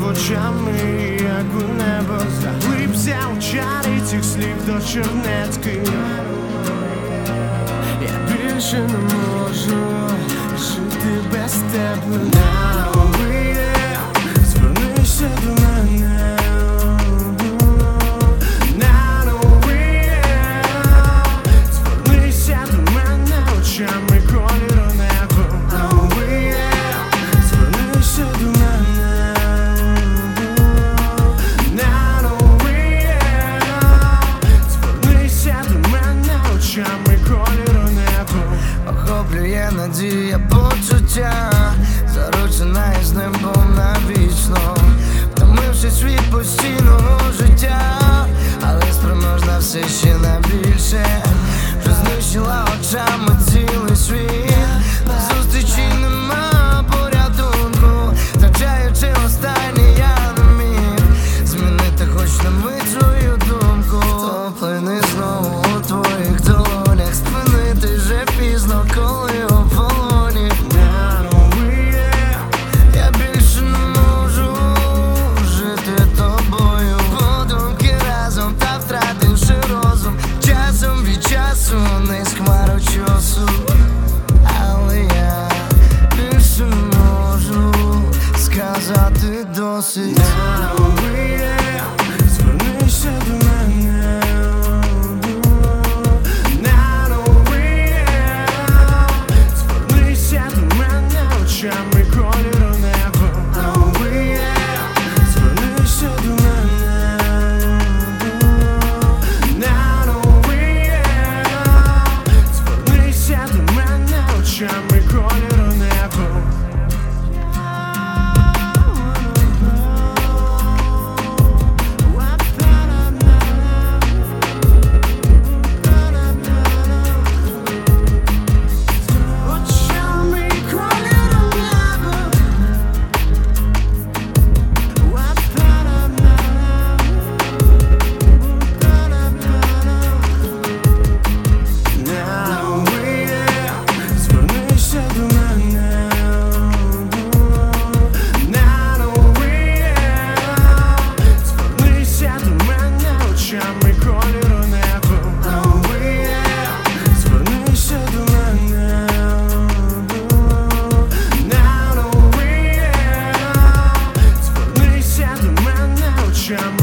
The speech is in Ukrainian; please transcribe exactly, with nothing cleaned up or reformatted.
очами, як у небо, заглибся у чарі цих слів до чернетки. Я більше не можу жити без тебе. Now we are, звернися до мене. Now we are, звернися до мене очами кольору неба. Now we are, звернися до мене. Now we are, звернися до мене очами кольору неба. Охоплює надія почуття, заручена із небом навічно, втомившись від постійного життя, але спроможна все ще на більше. Вже знищила очами цілий світ, на зустрічі нема порятунку, втрачаючи останнє я не міг змінити хоч на мить свою думку. Плини знову у твоїх долонях, спинити вже пізно, коли у полоні. Now we are, Я більше не можу жити тобою, подумки разом та втративши розум, часом від часу не з хмару часу. Але я більше не можу сказати досить. now we are, звернися до мене. Now we are, звернися до мене очами кольору неба. Now we are, звернися до мене. Now we are, звернися до мене очами кольору неба. Очами кольору неба. Now we are, звернися до мене. Now we are, звернися до мене очами кольору неба. Now we are, звернися до мене. Now we are, звернися до мене очами